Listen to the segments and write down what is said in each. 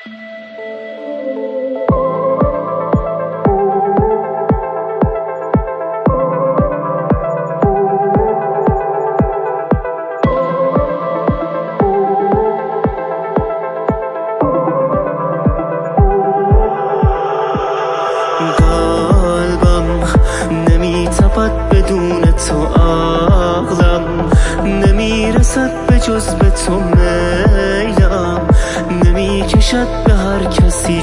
بدون تو عقلم نمیرسد به جز به تو میلم نمیکشد به هر کسی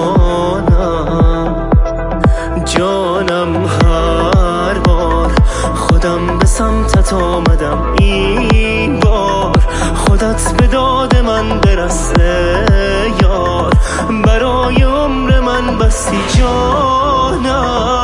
جانم هر بار خودم به سمتت آمدم این بار خودت به داد من برس یار برای عمر من بستی جانم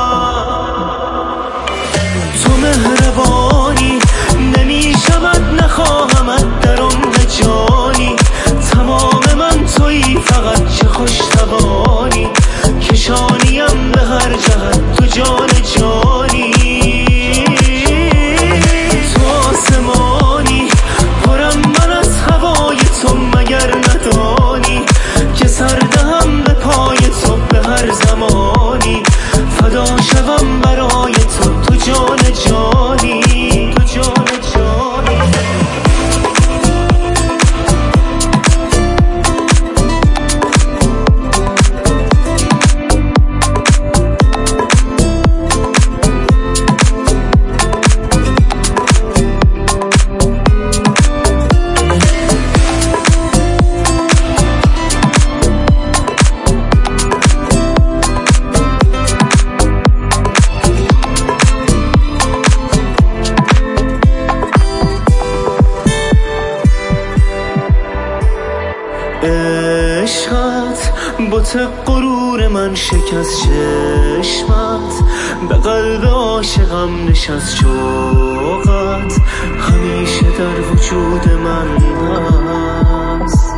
مهربانی نمی شود نخواهمت در عمر جانی تمام من تویی فقط چه خوش توانی کشانیم به هر جهت تو جان جانی تو آسمانی پرم من از هوای تو مگر ندانی که سر دهم به پای تو به هر زمانی فدا شوم برای تو جان جانی تو جان جانی عشقت بت غرور من شکست چشمت به قلب عاشقم نشست شوقت همیشه در وجود من هست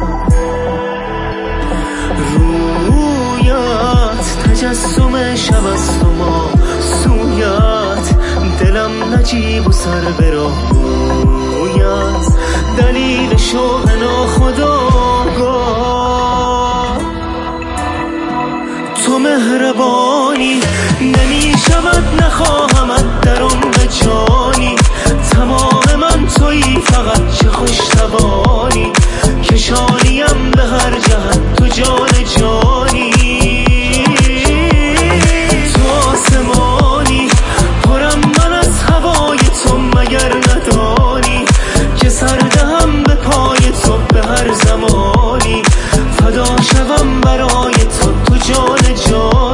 رویت تجسم شب است و ما سویت دلم نجیب و سر به راه رویت دلیل شوق ناخودآگاه تو مهربانی نمی شود نخواهمت در عمر جانی تمام من تویی فقط چه خوش توانی کشانیم به هر جهت تو جان جانی تو آسمانی پرم من از هوای تو مگر ندانی که سر دهم به پای تو به هر زمانی فدا شوم برای تو جان جان